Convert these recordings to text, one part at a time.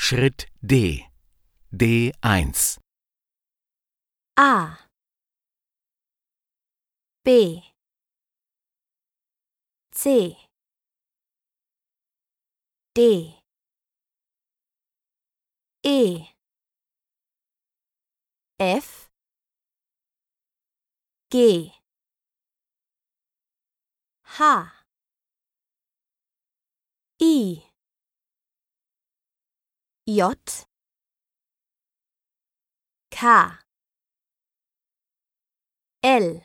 Schritt D. D1. A B C D E F G H I J K L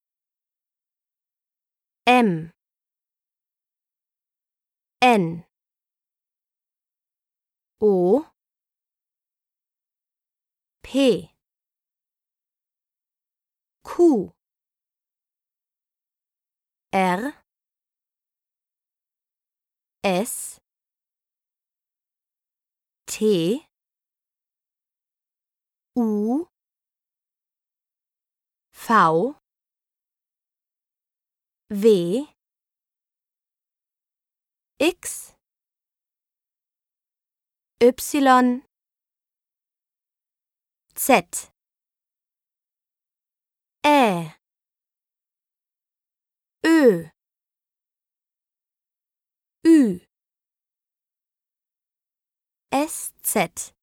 M N O P Q R S T U V W X Y Z Ä Ö Ü S Z